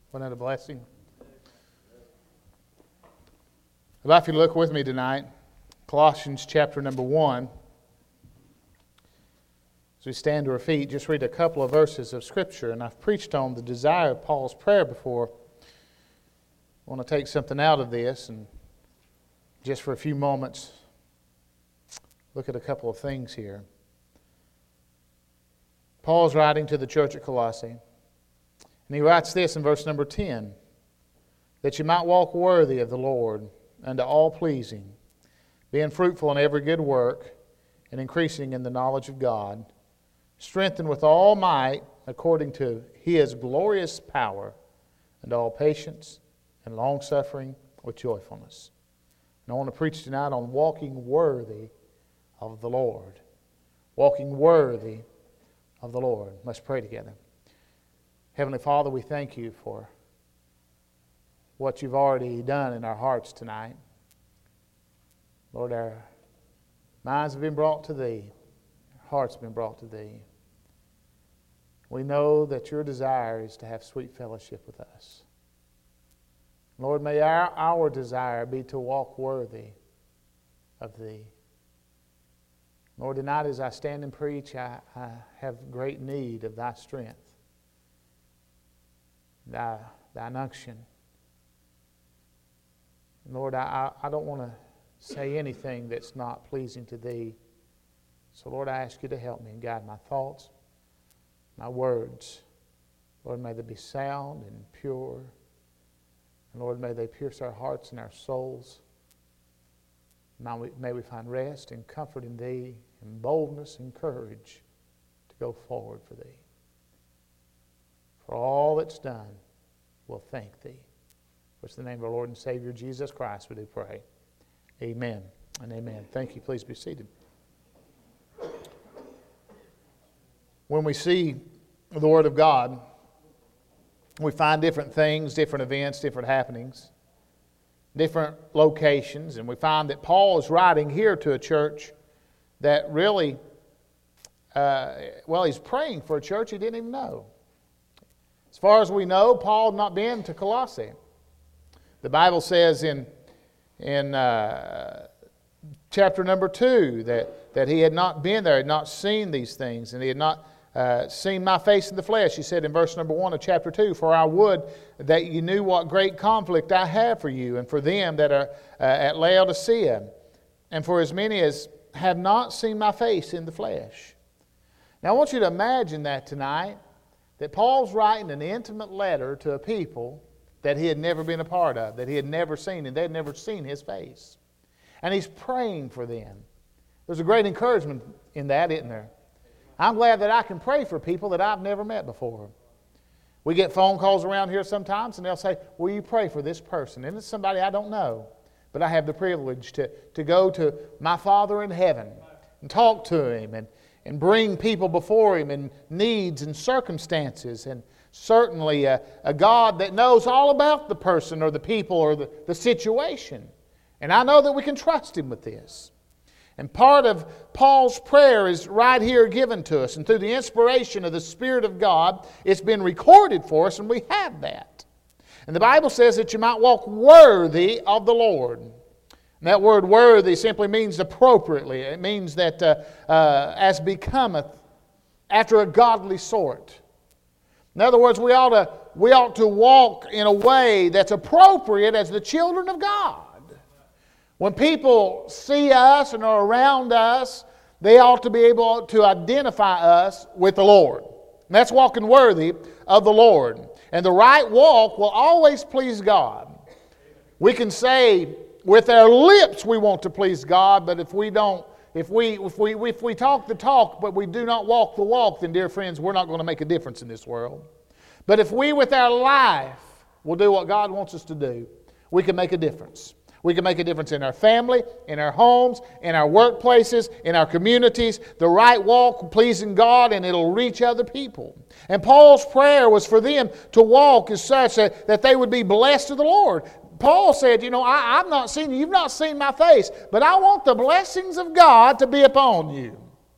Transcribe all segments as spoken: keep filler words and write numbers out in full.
Wasn't that a blessing? If you look with me tonight, Colossians chapter number one. As we stand to our feet, just read a couple of verses of Scripture. And I've preached on the desire of Paul's prayer before. I want to take something out of this and just for a few moments look at a couple of things here. Paul's writing to the church at Colossae. And he writes this in verse number ten. That you might walk worthy of the Lord unto all pleasing, being fruitful in every good work, and increasing in the knowledge of God, strengthened with all might according to His glorious power, and all patience and long-suffering with joyfulness. And I want to preach tonight on walking worthy of the Lord. Walking worthy of the Lord. Let's pray together. Heavenly Father, we thank You for what You've already done in our hearts tonight. Lord, our minds have been brought to Thee. Our hearts have been brought to Thee. We know that Your desire is to have sweet fellowship with us. Lord, may our, our desire be to walk worthy of Thee. Lord, tonight as I stand and preach, I, I have great need of Thy strength, Thy, Thine unction. Lord, I, I don't want to say anything that's not pleasing to Thee. So, Lord, I ask You to help me and guide my thoughts, my words. Lord, may they be sound and pure. And Lord, may they pierce our hearts and our souls. May we, may we find rest and comfort in Thee, and boldness and courage to go forward for Thee. For all that's done, we'll thank Thee. Which in the name of our Lord and Savior Jesus Christ we do pray. Amen and amen. Thank you. Please be seated. When we see the Word of God, we find different things, different events, different happenings, different locations, and we find that Paul is writing here to a church that really, uh, well, he's praying for a church he didn't even know. As far as we know, Paul had not been to Colossae. The Bible says in, in uh, chapter number two that, that he had not been there, had not seen these things, and he had not uh, seen my face in the flesh. He said in verse number one of chapter two, for I would that you knew what great conflict I have for you and for them that are uh, at Laodicea, and for as many as have not seen my face in the flesh. Now I want you to imagine that tonight, that Paul's writing an intimate letter to a people that he had never been a part of, that he had never seen, and they had never seen his face. And he's praying for them. There's a great encouragement in that, isn't there? I'm glad that I can pray for people that I've never met before. We get phone calls around here sometimes, and they'll say, will you pray for this person? And it's somebody I don't know, but I have the privilege to, to go to my Father in heaven and talk to Him and, and bring people before Him in needs and circumstances, and certainly a, a God that knows all about the person or the people or the, the situation. And I know that we can trust Him with this. And part of Paul's prayer is right here given to us. And through the inspiration of the Spirit of God, it's been recorded for us, and we have that. And the Bible says that you might walk worthy of the Lord. And that word worthy simply means appropriately. It means that uh, uh, as becometh, after a godly sort. In other words, we ought to, we ought to walk in a way that's appropriate as the children of God. When people see us and are around us, they ought to be able to identify us with the Lord. And that's walking worthy of the Lord. And the right walk will always please God. We can say with our lips we want to please God, but if we don't, if we if we if we talk the talk but we do not walk the walk, then dear friends, we're not going to make a difference in this world. But if we with our life will do what God wants us to do, we can make a difference. We can make a difference in our family, in our homes, in our workplaces, in our communities. The right walk pleasing God, and it'll reach other people. And Paul's prayer was for them to walk as such that, that they would be blessed of the Lord. Paul said, you know, I, I've not seen you, you've not seen my face, but I want the blessings of God to be upon you.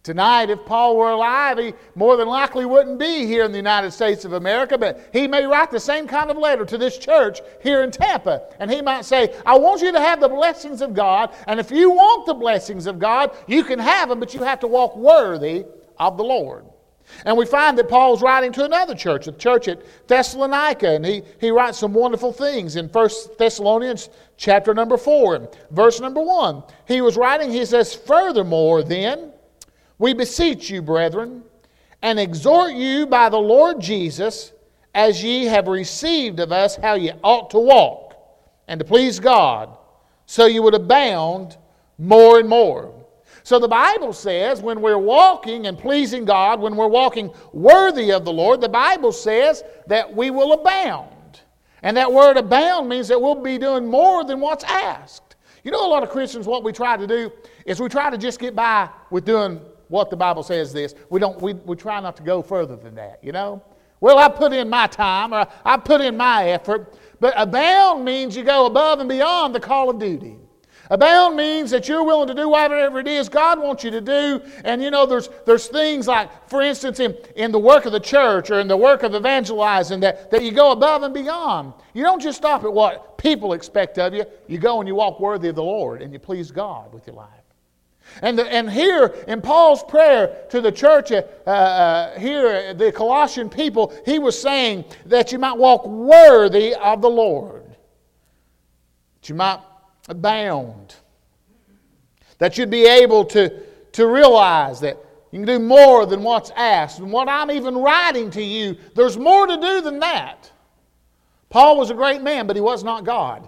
Tonight, if Paul were alive, he more than likely wouldn't be here in the United States of America, but he may write the same kind of letter to this church here in Tampa. And he might say, I want you to have the blessings of God, and if you want the blessings of God, you can have them, but you have to walk worthy of the Lord. And we find that Paul's writing to another church, a church at Thessalonica, and he, he writes some wonderful things in First Thessalonians chapter number four, verse number one. He was writing, he says, furthermore then, we beseech you, brethren, and exhort you by the Lord Jesus, as ye have received of us how ye ought to walk, and to please God, so you would abound more and more. So the Bible says when we're walking and pleasing God, when we're walking worthy of the Lord, the Bible says that we will abound. And that word abound means that we'll be doing more than what's asked. You know, a lot of Christians, what we try to do is we try to just get by with doing what the Bible says this. We don't. We, we try not to go further than that, you know. Well, I put in my time, or I put in my effort. But abound means you go above and beyond the call of duty. Abound means that you're willing to do whatever it is God wants you to do. And you know, there's there's things like, for instance, in, in the work of the church or in the work of evangelizing that, that you go above and beyond. You don't just stop at what people expect of you. You go and you walk worthy of the Lord and you please God with your life. And, the, and here in Paul's prayer to the church uh, uh, here, the Colossian people, he was saying that you might walk worthy of the Lord. That you might abound. That you'd be able to, to realize that you can do more than what's asked. And what I'm even writing to you, there's more to do than that. Paul was a great man, but he was not God.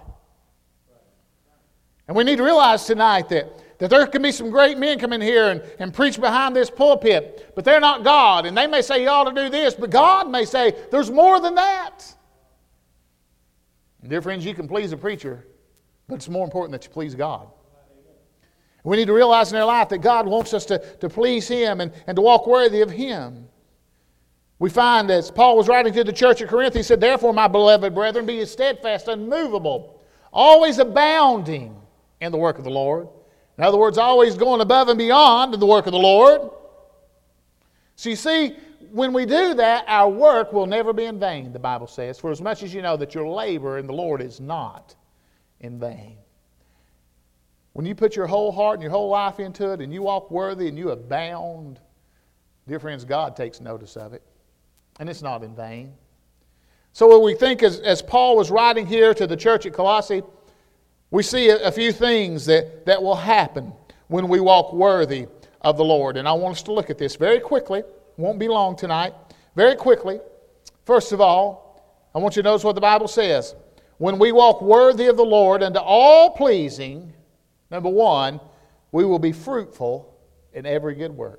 And we need to realize tonight that That there can be some great men come in here and, and preach behind this pulpit, but they're not God. And they may say you ought to do this, but God may say there's more than that. And dear friends, you can please a preacher, but it's more important that you please God. We need to realize in our life that God wants us to, to please Him and, and to walk worthy of Him. We find, as Paul was writing to the church at Corinth, he said, therefore, my beloved brethren, be ye steadfast, unmovable, always abounding in the work of the Lord. In other words, always going above and beyond in the work of the Lord. So you see, when we do that, our work will never be in vain, the Bible says. For as much as you know that your labor in the Lord is not in vain. When you put your whole heart and your whole life into it and you walk worthy and you abound, dear friends, God takes notice of it. And it's not in vain. So what we think as, as Paul was writing here to the church at Colossae, we see a, a few things that, that will happen when we walk worthy of the Lord. And I want us to look at this very quickly. It won't be long tonight. Very quickly. First of all, I want you to notice what the Bible says. When we walk worthy of the Lord unto all pleasing, number one, we will be fruitful in every good work.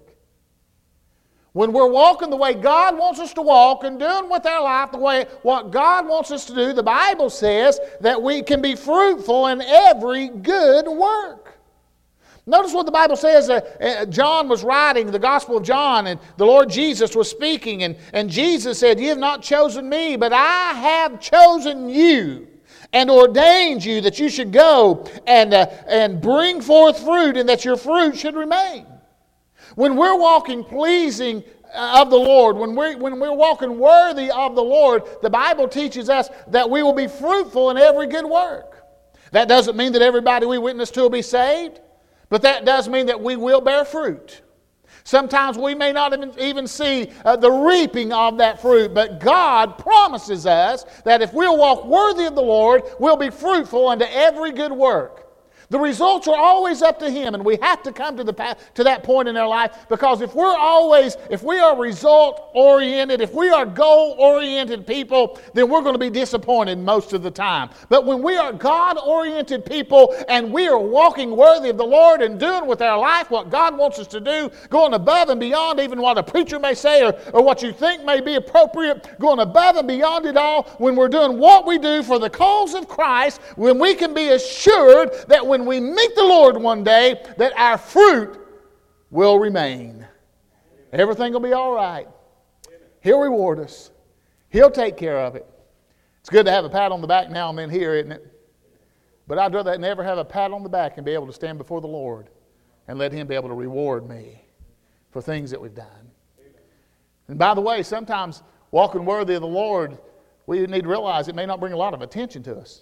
When we're walking the way God wants us to walk and doing with our life the way what God wants us to do, the Bible says that we can be fruitful in every good work. Notice what the Bible says. Uh, John was writing the Gospel of John, and the Lord Jesus was speaking, and, and Jesus said, "You have not chosen me, but I have chosen you and ordained you that you should go and, uh, and bring forth fruit, and that your fruit should remain." When we're walking pleasing of the Lord, when we're, when we're walking worthy of the Lord, the Bible teaches us that we will be fruitful in every good work. That doesn't mean that everybody we witness to will be saved, but that does mean that we will bear fruit. Sometimes we may not even, even see uh, the reaping of that fruit, but God promises us that if we'll walk worthy of the Lord, we'll be fruitful unto every good work. The results are always up to Him, and we have to come to the to that point in our life, because if we're always, if we are result-oriented, if we are goal-oriented people, then we're going to be disappointed most of the time. But when we are God-oriented people and we are walking worthy of the Lord and doing with our life what God wants us to do, going above and beyond even what a preacher may say or, or what you think may be appropriate, going above and beyond it all, when we're doing what we do for the cause of Christ, when we can be assured that when When we meet the Lord one day, that our fruit will remain. Everything will be all right. He'll reward us. He'll take care of it. It's good to have a pat on the back now and then here, isn't it? But I'd rather never have a pat on the back and be able to stand before the Lord and let Him be able to reward me for things that we've done. And by the way, sometimes walking worthy of the Lord, we need to realize it may not bring a lot of attention to us.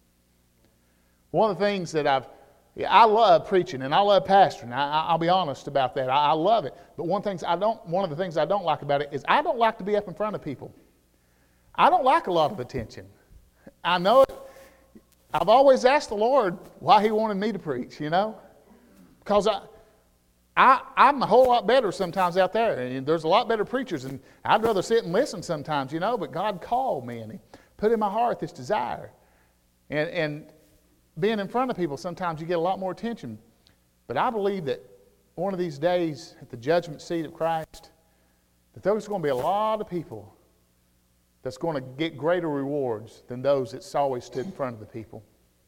One of the things that I've, yeah, I love preaching and I love pastoring. I, I'll be honest about that. I, I love it. But one things I don't, one of the things I don't like about it is I don't like to be up in front of people. I don't like a lot of attention. I know it. I've always asked the Lord why He wanted me to preach, you know, because I, I, I'm a whole lot better sometimes out there. And there's a lot better preachers, and I'd rather sit and listen sometimes, you know. But God called me, and He put in my heart this desire. And, and being in front of people, sometimes you get a lot more attention. But I believe that one of these days at the judgment seat of Christ, that there's going to be a lot of people that's going to get greater rewards than those that's always stood in front of the people.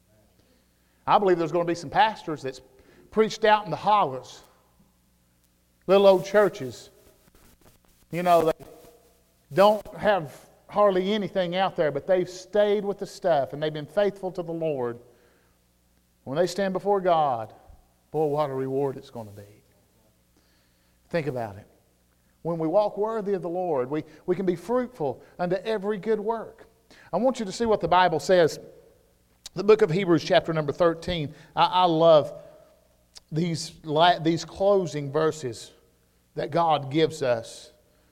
I believe there's going to be some pastors that's preached out in the hollers, little old churches. You know, they don't have hardly anything out there, but they've stayed with the stuff and they've been faithful to the Lord. When they stand before God, boy, what a reward it's going to be. Think about it. When we walk worthy of the Lord, we, we can be fruitful unto every good work. I want you to see what the Bible says. The book of Hebrews, chapter number thirteen. I, I love these, these closing verses that God gives us.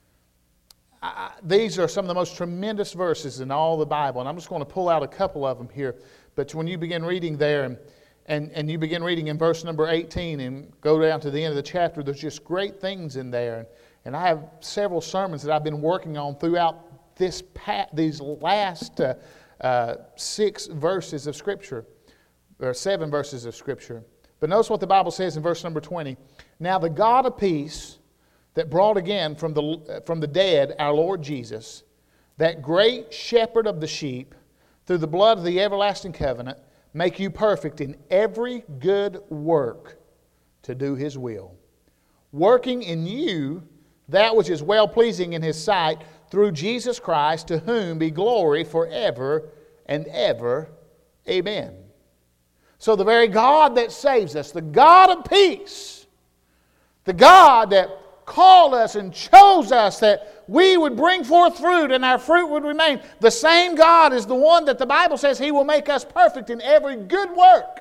I, these are some of the most tremendous verses in all the Bible. And I'm just going to pull out a couple of them here. But when you begin reading there, and, and, and you begin reading in verse number eighteen and go down to the end of the chapter, there's just great things in there. And, And I have several sermons that I've been working on throughout this past, these last uh, uh, six verses of Scripture, or seven verses of Scripture. But notice what the Bible says in verse number twenty. Now the God of peace that brought again from the, uh, from the dead our Lord Jesus, that great shepherd of the sheep, through the blood of the everlasting covenant, make you perfect in every good work to do His will, working in you that which is well-pleasing in His sight, through Jesus Christ, to whom be glory forever and ever. Amen. So the very God that saves us, the God of peace, the God that called us and chose us that we would bring forth fruit and our fruit would remain, the same God is the one that the Bible says He will make us perfect in every good work.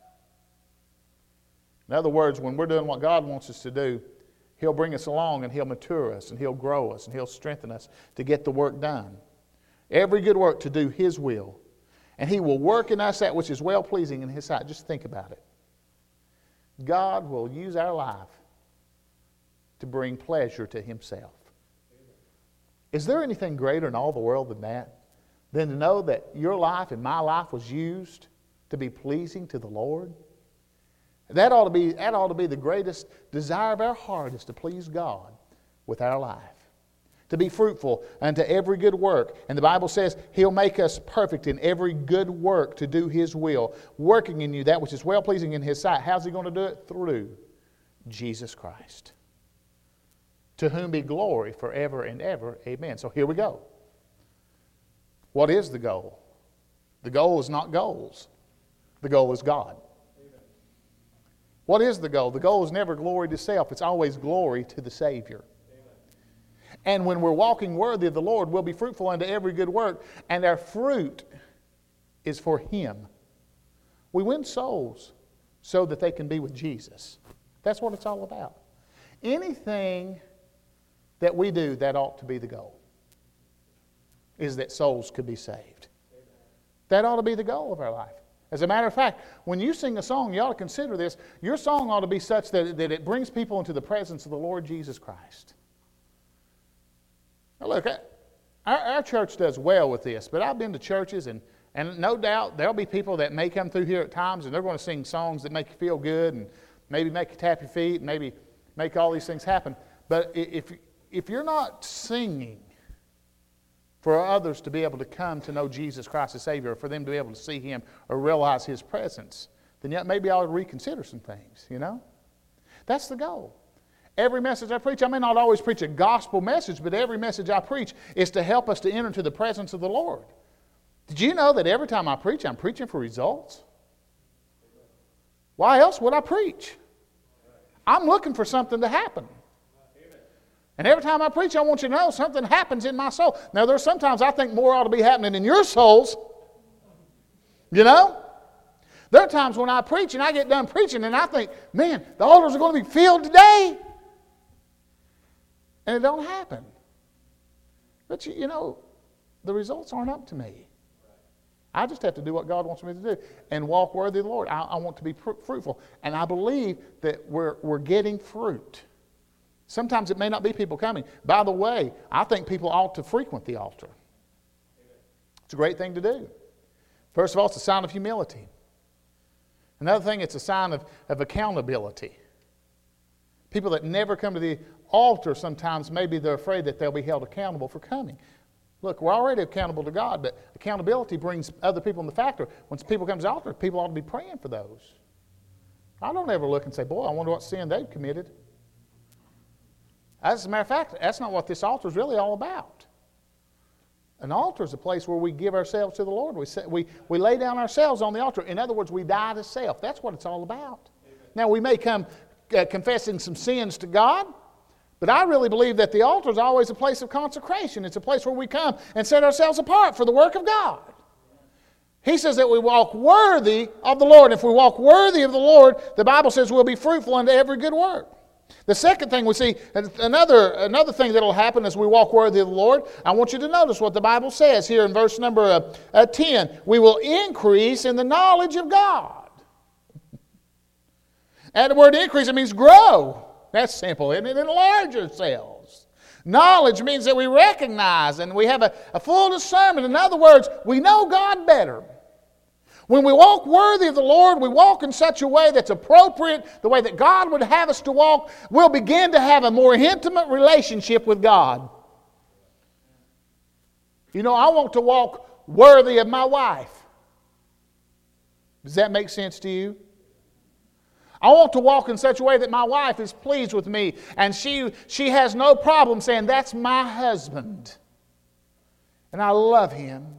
In other words, when we're doing what God wants us to do, He'll bring us along and He'll mature us and He'll grow us and He'll strengthen us to get the work done. Every good work to do His will. And He will work in us that which is well-pleasing in His sight. Just think about it. God will use our life to bring pleasure to Himself. Is there anything greater in all the world than that? Than to know that your life and my life was used to be pleasing to the Lord? That ought to be, that ought to be the greatest desire of our heart, is to please God with our life. To be fruitful unto every good work. And the Bible says He'll make us perfect in every good work to do His will. Working in you that which is well-pleasing in His sight. How's He going to do it? Through Jesus Christ. To whom be glory forever and ever. Amen. So here we go. What is the goal? The goal is not goals. The goal is God. What is the goal? The goal is never glory to self. It's always glory to the Savior. Amen. And when we're walking worthy of the Lord, we'll be fruitful unto every good work. And our fruit is for Him. We win souls so that they can be with Jesus. That's what it's all about. Anything that we do, that ought to be the goal. Is that souls could be saved. Amen. That ought to be the goal of our life. As a matter of fact, when you sing a song, you ought to consider this. Your song ought to be such that, that it brings people into the presence of the Lord Jesus Christ. Now look, our, our church does well with this, but I've been to churches, and, and no doubt there'll be people that may come through here at times, and they're going to sing songs that make you feel good, and maybe make you tap your feet, and maybe make all these things happen. But if, if you're not singing for others to be able to come to know Jesus Christ as Savior, or for them to be able to see Him or realize His presence, then yet maybe I'll reconsider some things, you know? That's the goal. Every message I preach, I may not always preach a gospel message, but every message I preach is to help us to enter into the presence of the Lord. Did you know that every time I preach, I'm preaching for results? Why else would I preach? I'm looking for something to happen. And every time I preach, I want you to know something happens in my soul. Now, there's sometimes I think more ought to be happening in your souls. You know? There are times when I preach and I get done preaching and I think, man, the altars are going to be filled today. And it don't happen. But, you, you know, the results aren't up to me. I just have to do what God wants me to do and walk worthy of the Lord. I, I want to be pr- fruitful. And I believe that we're, we're getting fruit. Sometimes it may not be people coming. By the way, I think people ought to frequent the altar. It's a great thing to do. First of all, it's a sign of humility. Another thing, it's a sign of, of accountability. People that never come to the altar sometimes, maybe they're afraid that they'll be held accountable for coming. Look, we're already accountable to God, but accountability brings other people in the factor. When people come to the altar, people ought to be praying for those. I don't ever look and say, boy, I wonder what sin they've committed. As a matter of fact, that's not what this altar is really all about. An altar is a place where we give ourselves to the Lord. We, say, we, we lay down ourselves on the altar. In other words, we die to self. That's what it's all about. Amen. Now, we may come uh, confessing some sins to God, but I really believe that the altar is always a place of consecration. It's a place where we come and set ourselves apart for the work of God. He says that we walk worthy of the Lord. If we walk worthy of the Lord, the Bible says we'll be fruitful unto every good work. The second thing we see, another, another thing that will happen as we walk worthy of the Lord, I want you to notice what the Bible says here in verse number uh, uh, ten. We will increase in the knowledge of God. And the word increase, it means grow. That's simple, isn't it? Enlarge yourselves. Knowledge means that we recognize and we have a, a full discernment. In other words, we know God better. When we walk worthy of the Lord, we walk in such a way that's appropriate, the way that God would have us to walk, we'll begin to have a more intimate relationship with God. You know, I want to walk worthy of my wife. Does that make sense to you? I want to walk in such a way that my wife is pleased with me and she, she has no problem saying, that's my husband. And I love him.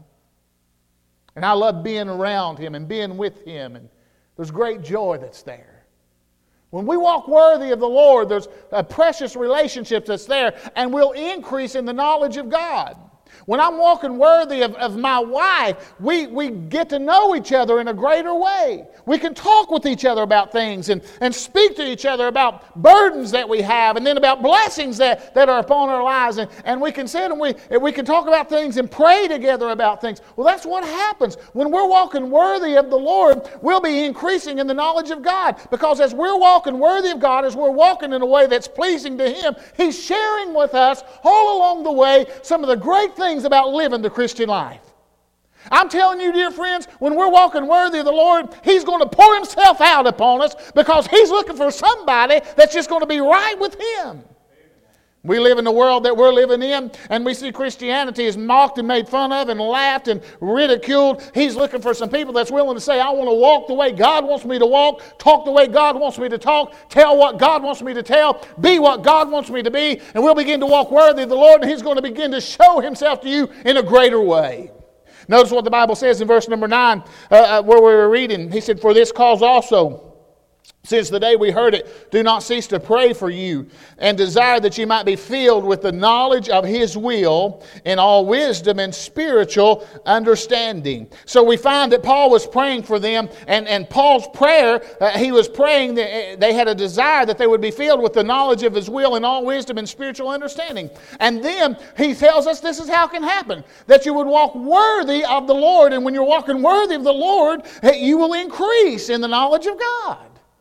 And I love being around him and being with him. And there's great joy that's there. When we walk worthy of the Lord, there's a precious relationship that's there. And we'll increase in the knowledge of God. When I'm walking worthy of, of my wife, we, we get to know each other in a greater way. We can talk with each other about things and, and speak to each other about burdens that we have and then about blessings that, that are upon our lives. And, and we can sit and we, and we can talk about things and pray together about things. Well, that's what happens. When we're walking worthy of the Lord, we'll be increasing in the knowledge of God. Because as we're walking worthy of God, as we're walking in a way that's pleasing to Him, He's sharing with us all along the way some of the great things about living the Christian life. I'm telling you, dear friends, when we're walking worthy of the Lord, He's going to pour Himself out upon us because He's looking for somebody that's just going to be right with Him. We live in the world that we're living in, and we see Christianity is mocked and made fun of and laughed and ridiculed. He's looking for some people that's willing to say, I want to walk the way God wants me to walk, talk the way God wants me to talk, tell what God wants me to tell, be what God wants me to be, and we'll begin to walk worthy of the Lord, and He's going to begin to show Himself to you in a greater way. Notice what the Bible says in verse number nine, uh, uh, where we were reading. He said, for this cause also, since the day we heard it, do not cease to pray for you and desire that you might be filled with the knowledge of His will in all wisdom and spiritual understanding. So we find that Paul was praying for them, and, and Paul's prayer, uh, he was praying that they had a desire that they would be filled with the knowledge of His will in all wisdom and spiritual understanding. And then he tells us this is how it can happen, that you would walk worthy of the Lord, and when you're walking worthy of the Lord, you will increase in the knowledge of God.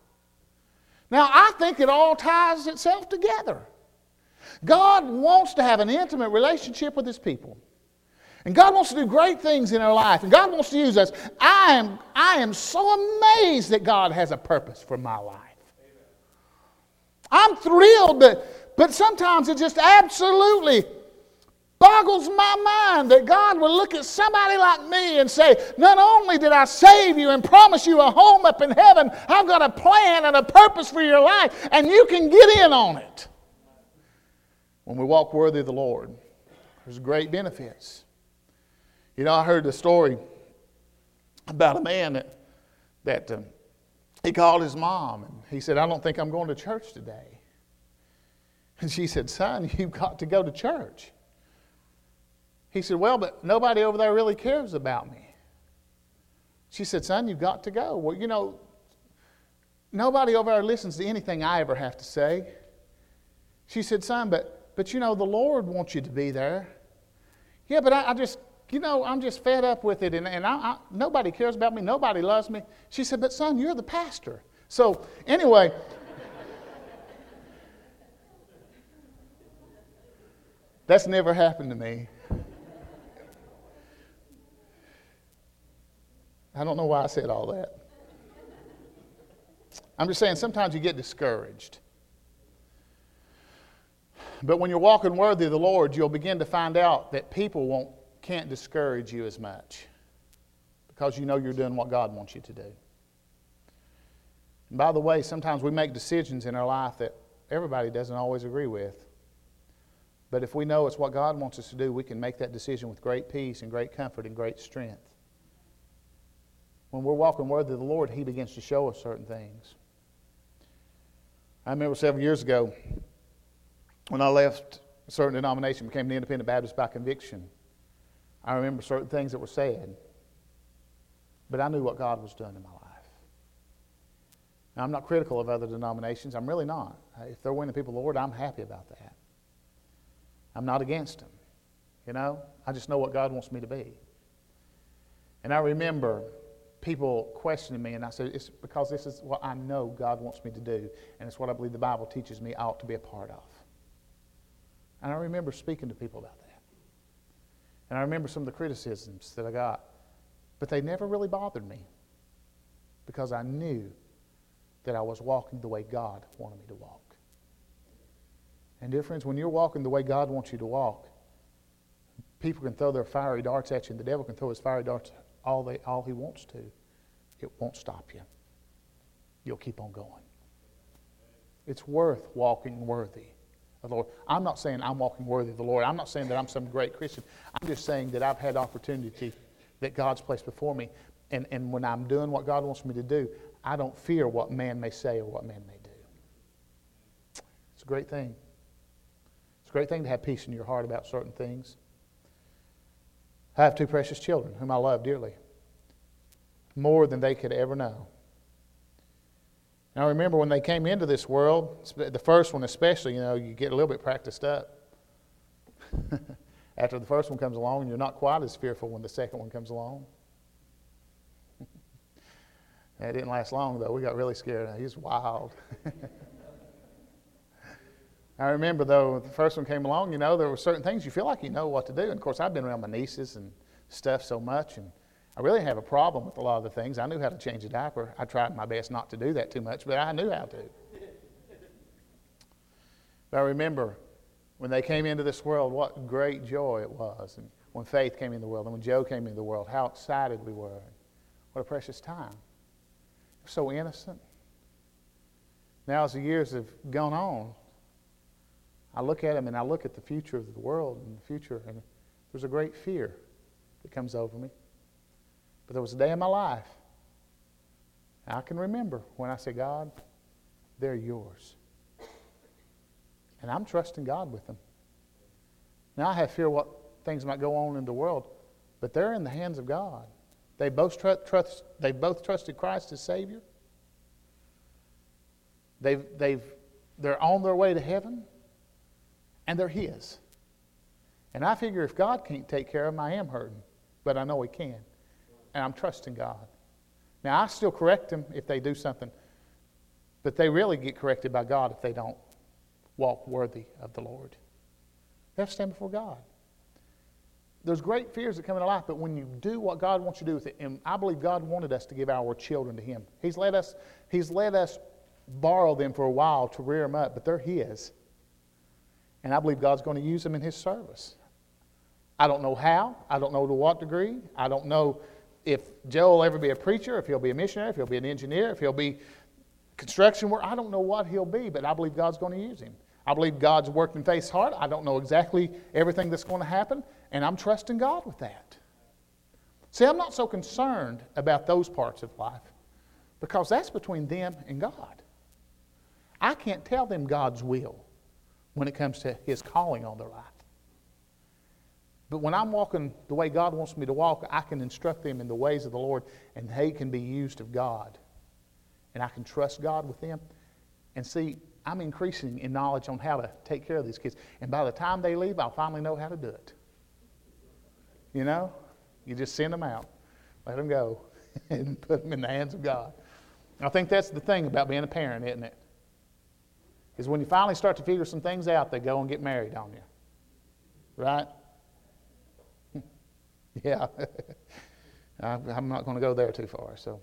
Now, I think it all ties itself together. God wants to have an intimate relationship with His people. And God wants to do great things in our life. And God wants to use us. I am, I am so amazed that God has a purpose for my life. I'm thrilled, but, but sometimes it just absolutely boggles my mind that God would look at somebody like me and say, not only did I save you and promise you a home up in heaven, I've got a plan and a purpose for your life, and you can get in on it. When we walk worthy of the Lord, there's great benefits. You know, I heard the story about a man that, that um, he called his mom, and he said, I don't think I'm going to church today. And she said, son, you've got to go to church. He said, well, but nobody over there really cares about me. She said, son, you've got to go. Well, you know, nobody over there listens to anything I ever have to say. She said, son, but, but you know, the Lord wants you to be there. Yeah, but I, I just, you know, I'm just fed up with it, and, and I, I, nobody cares about me. Nobody loves me. She said, but son, you're the pastor. So anyway, that's never happened to me. I don't know why I said all that. I'm just saying sometimes you get discouraged. But when you're walking worthy of the Lord, you'll begin to find out that people won't, can't discourage you as much because you know you're doing what God wants you to do. And by the way, sometimes we make decisions in our life that everybody doesn't always agree with. But if we know it's what God wants us to do, we can make that decision with great peace and great comfort and great strength. When we're walking worthy of the Lord, He begins to show us certain things. I remember several years ago when I left a certain denomination, became an independent Baptist by conviction. I remember certain things that were said, but I knew what God was doing in my life. Now, I'm not critical of other denominations. I'm really not. If they're winning people to the Lord, I'm happy about that. I'm not against them. You know, I just know what God wants me to be. And I remember people questioning me, and I said, it's because this is what I know God wants me to do, and it's what I believe the Bible teaches me I ought to be a part of. And I remember speaking to people about that. And I remember some of the criticisms that I got, but they never really bothered me because I knew that I was walking the way God wanted me to walk. And dear friends, when you're walking the way God wants you to walk, people can throw their fiery darts at you, and the devil can throw his fiery darts all they all he wants to. It won't stop you. You'll keep on going. It's worth walking worthy of the Lord. I'm not saying I'm walking worthy of the Lord. I'm not saying that I'm some great Christian. I'm just saying that I've had opportunity that God's placed before me. And, and when I'm doing what God wants me to do, I don't fear what man may say or what man may do. It's a great thing. It's a great thing to have peace in your heart about certain things. I have two precious children whom I love dearly, more than they could ever know. And I remember when they came into this world, the first one especially, you know, you get a little bit practiced up. After the first one comes along, you're not quite as fearful when the second one comes along. That didn't last long, though. We got really scared. He's wild. I remember, though, the first one came along, you know, there were certain things you feel like you know what to do. And, of course, I've been around my nieces and stuff so much, and I really didn't have a problem with a lot of the things. I knew how to change a diaper. I tried my best not to do that too much, but I knew how to. But I remember when they came into this world, what great joy it was. And when Faith came into the world and when Joe came into the world, how excited we were. What a precious time. So innocent. Now, as the years have gone on, I look at them and I look at the future of the world and the future, and there's a great fear that comes over me. But there was a day in my life, I can remember when I said, God, they're yours. And I'm trusting God with them. Now I have fear what things might go on in the world, but they're in the hands of God. They both tr- trust. They both trusted Christ as Savior. They've they've they're on their way to heaven, and they're His. And I figure if God can't take care of them, I am hurting, but I know He can, and I'm trusting God. Now I still correct them if they do something, but they really get corrected by God if they don't walk worthy of the Lord. They have to stand before God. There's great fears that come in our life, but when you do what God wants you to do with it, and I believe God wanted us to give our children to Him. He's let us, He's let us borrow them for a while to rear them up, but they're His. And I believe God's going to use them in His service. I don't know how. I don't know to what degree. I don't know if Joe will ever be a preacher, if he'll be a missionary, if he'll be an engineer, if he'll be construction work. I don't know what he'll be, but I believe God's going to use him. I believe God's worked in Faith's heart. I don't know exactly everything that's going to happen, and I'm trusting God with that. See, I'm not so concerned about those parts of life because that's between them and God. I can't tell them God's will when it comes to His calling on their life. But when I'm walking the way God wants me to walk, I can instruct them in the ways of the Lord, and they can be used of God. And I can trust God with them. And see, I'm increasing in knowledge on how to take care of these kids. And by the time they leave, I'll finally know how to do it. You know? You just send them out. Let them go. And put them in the hands of God. I think that's the thing about being a parent, isn't it? Is when you finally start to figure some things out, they go and get married on you. Right? Yeah. I'm not going to go there too far, so.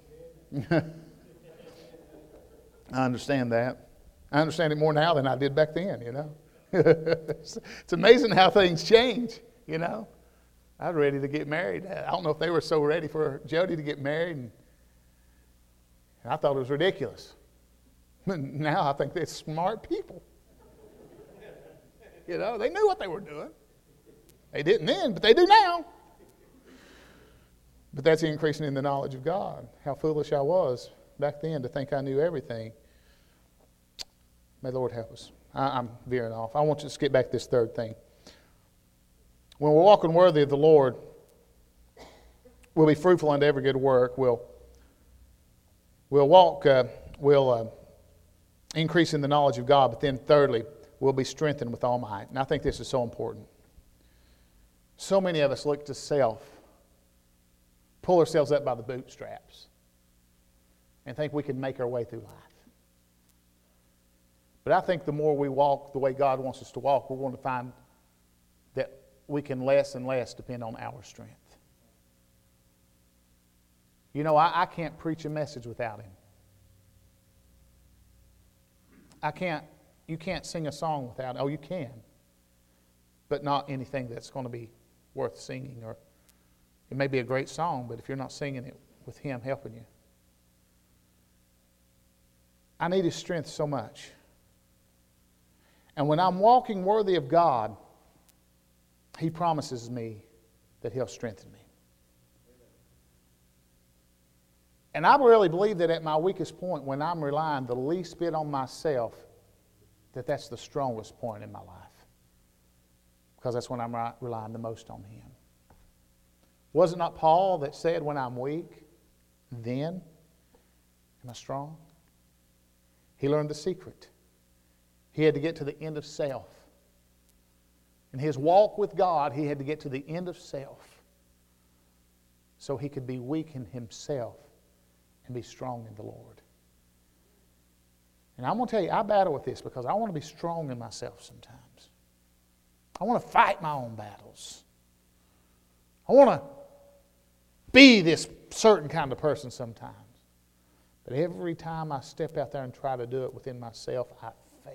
I understand that. I understand it more now than I did back then, you know. It's amazing how things change, you know. I was ready to get married. I don't know if they were so ready for Jody to get married. And I thought it was ridiculous. But now I think they're smart people. You know, they knew what they were doing. They didn't then, but they do now. But that's increasing in the knowledge of God. How foolish I was back then to think I knew everything. May the Lord help us. I, I'm veering off. I want you to skip back to this third thing. When we're walking worthy of the Lord, we'll be fruitful unto every good work. We'll, we'll walk, uh, we'll uh, increase in the knowledge of God. But then thirdly, we'll be strengthened with all might. And I think this is so important. So many of us look to self, pull ourselves up by the bootstraps, and think we can make our way through life. But I think the more we walk the way God wants us to walk, we're going to find that we can less and less depend on our strength. You know, I, I can't preach a message without Him. I can't, you can't sing a song without Him. Oh, you can. But not anything that's going to be worth singing. Or it may be a great song, but if you're not singing it with Him helping you. I need His strength so much. And when I'm walking worthy of God, He promises me that He'll strengthen me. And I really believe that at my weakest point, when I'm relying the least bit on myself, that that's the strongest point in my life. Because that's when I'm relying the most on Him. Was it not Paul that said, when I'm weak, then am I strong? He learned the secret. He had to get to the end of self. In his walk with God, he had to get to the end of self so he could be weak in himself and be strong in the Lord. And I'm going to tell you, I battle with this because I want to be strong in myself sometimes. I want to fight my own battles. I want to be this certain kind of person sometimes. But every time I step out there and try to do it within myself, I fail.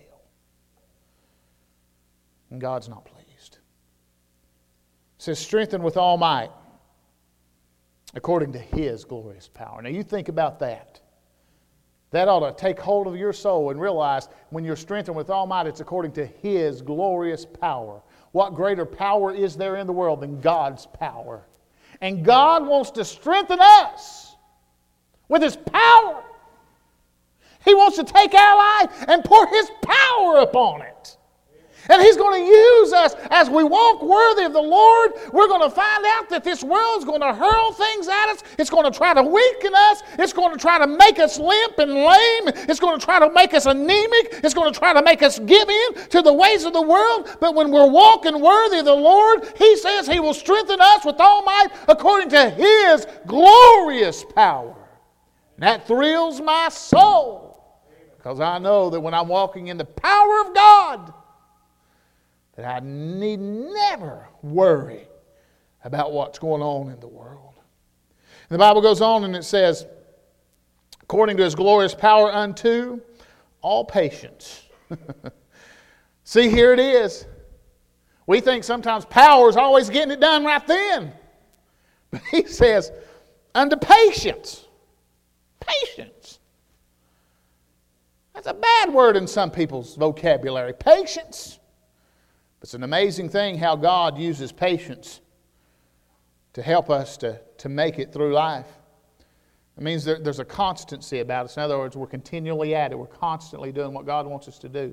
And God's not pleased. It says, strengthen with all might, according to His glorious power. Now you think about that. That ought to take hold of your soul and realize when you're strengthened with all might, it's according to His glorious power. What greater power is there in the world than God's power? And God wants to strengthen us with His power. He wants to take our life and pour His power upon it. And He's going to use us as we walk worthy of the Lord. We're going to find out that this world's going to hurl things at us. It's going to try to weaken us. It's going to try to make us limp and lame. It's going to try to make us anemic. It's going to try to make us give in to the ways of the world. But when we're walking worthy of the Lord, He says He will strengthen us with all might according to His glorious power. And that thrills my soul because I know that when I'm walking in the power of God, that I need never worry about what's going on in the world. And the Bible goes on and it says, according to His glorious power unto all patience. See, here it is. We think sometimes power is always getting it done right then. But He says, unto patience. Patience. That's a bad word in some people's vocabulary. Patience. It's an amazing thing how God uses patience to help us to, to make it through life. It means there, there's a constancy about us. In other words, we're continually at it. We're constantly doing what God wants us to do.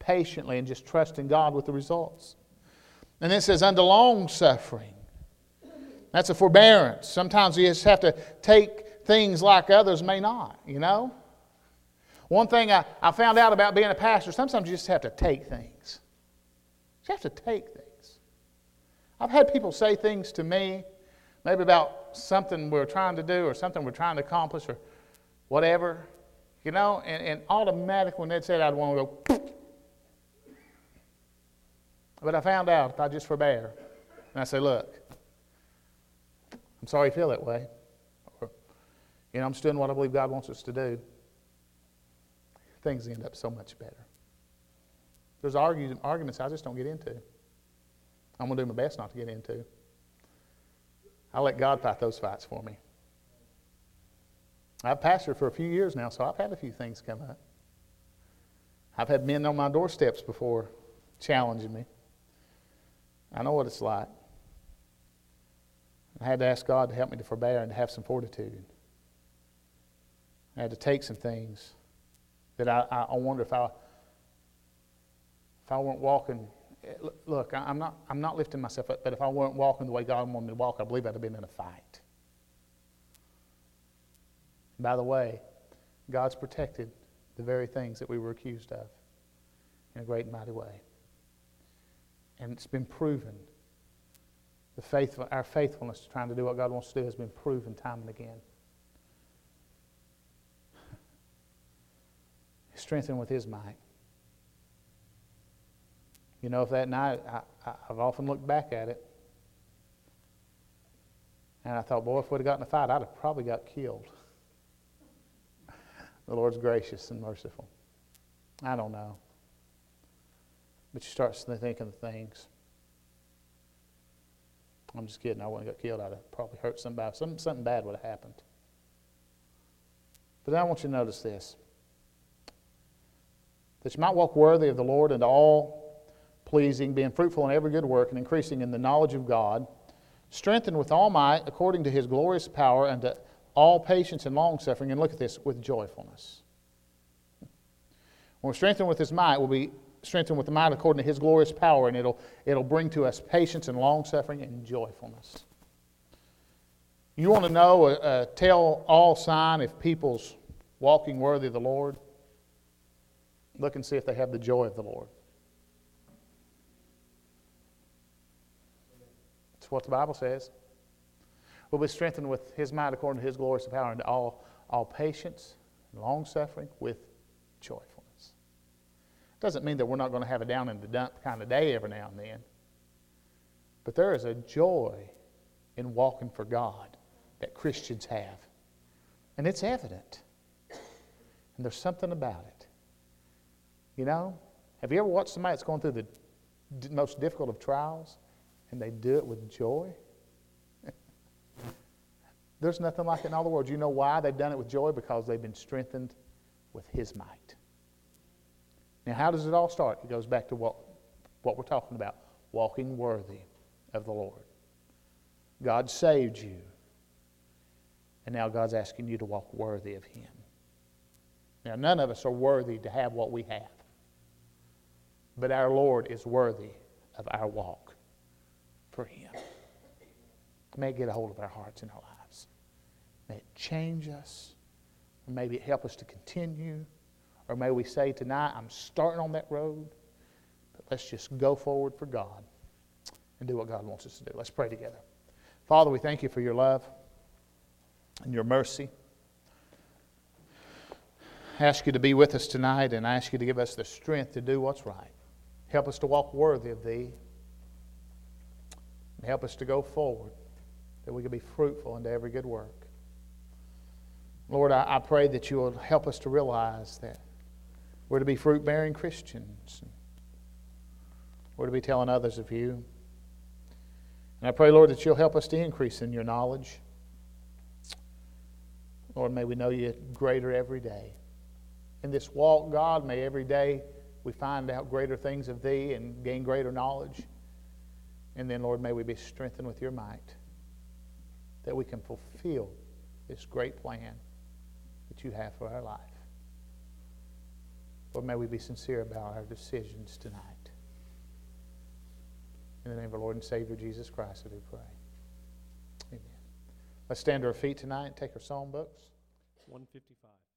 patiently and just trusting God with the results. And then it says, unto long suffering. That's a forbearance. Sometimes you just have to take things like others may not, you know. One thing I, I found out about being a pastor, sometimes you just have to take things. You have to take things. I've had people say things to me, maybe about something we're trying to do or something we're trying to accomplish or whatever, you know, and, and automatically when they'd say it, I'd want to go, but I found out if I just forbear, and I say, look, I'm sorry you feel that way, or, you know, I'm just doing what I believe God wants us to do, things end up so much better. There's argue, arguments I just don't get into. I'm going to do my best not to get into. I let God fight those fights for me. I've pastored for a few years now, so I've had a few things come up. I've had men on my doorsteps before challenging me. I know what it's like. I had to ask God to help me to forbear and to have some fortitude. I had to take some things that I, I wonder if I if I weren't walking. Look, I'm not I'm not lifting myself up, but if I weren't walking the way God wanted me to walk, I believe I'd have been in a fight. By the way, God's protected the very things that we were accused of in a great and mighty way. And it's been proven. The faithful, our faithfulness to trying to do what God wants to do has been proven time and again. Strengthened with His might. You know, if that night, I, I, I've often looked back at it, and I thought, boy, if we'd have gotten in a fight, I'd have probably got killed. The Lord's gracious and merciful. I don't know. But you start thinking of things. I'm just kidding. I wouldn't have got killed. I'd have probably hurt somebody. Some, something bad would have happened. But I want you to notice this. That you might walk worthy of the Lord into all pleasing, being fruitful in every good work, and increasing in the knowledge of God, strengthened with all might according to His glorious power, unto all patience and long-suffering, and look at this, with joyfulness. When we're strengthened with His might, we'll be strengthened with the might according to His glorious power, and it'll, it'll bring to us patience and long-suffering and joyfulness. You want to know a, a tell-all sign if people's walking worthy of the Lord? Look and see if they have the joy of the Lord. That's what the Bible says. We'll be strengthened with His might according to His glorious power, and all, all patience and long-suffering with joyfulness. Doesn't mean that we're not going to have a down in the dump kind of day every now and then. But there is a joy in walking for God that Christians have. And it's evident. And there's something about it. You know, have you ever watched somebody that's going through the d- most difficult of trials and they do it with joy? There's nothing like it in all the world. You know why they've done it with joy? Because they've been strengthened with His might. Now, how does it all start? It goes back to what, what we're talking about, walking worthy of the Lord. God saved you, and now God's asking you to walk worthy of Him. Now, none of us are worthy to have what we have, but our Lord is worthy of our walk for Him. May it get a hold of our hearts and our lives. May it change us, or maybe it help us to continue. Or may we say tonight, I'm starting on that road, but let's just go forward for God and do what God wants us to do. Let's pray together. Father, we thank You for Your love and Your mercy. I ask You to be with us tonight, and I ask You to give us the strength to do what's right. Help us to walk worthy of Thee. And help us to go forward, that we can be fruitful into every good work. Lord, I, I pray that You will help us to realize that we're to be fruit-bearing Christians. We're to be telling others of You. And I pray, Lord, that You'll help us to increase in Your knowledge. Lord, may we know You greater every day. In this walk, God, may every day we find out greater things of Thee and gain greater knowledge. And then, Lord, may we be strengthened with Your might, that we can fulfill this great plan that You have for our life. Lord, may we be sincere about our decisions tonight. In the name of our Lord and Savior, Jesus Christ, I do pray. Amen. Let's stand to our feet tonight and take our psalm books. one fifty-five.